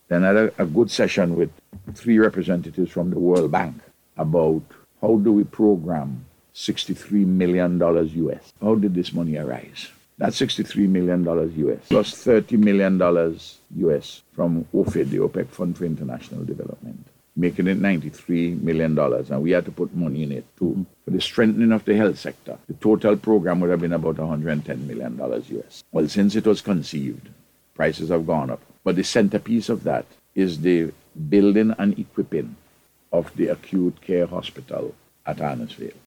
Then I had a good session with 3 representatives from the World Bank about how do we program $63 million US. How did this money arise? That's $63 million US plus $30 million US from OFID, the OPEC Fund for International Development, making it $93 million. And we had to put money in it too. For the strengthening of the health sector, the total program would have been about $110 million US. Well, since it was conceived, prices have gone up. But the centerpiece of that is the building and equipping of the acute care hospital at Arnesville.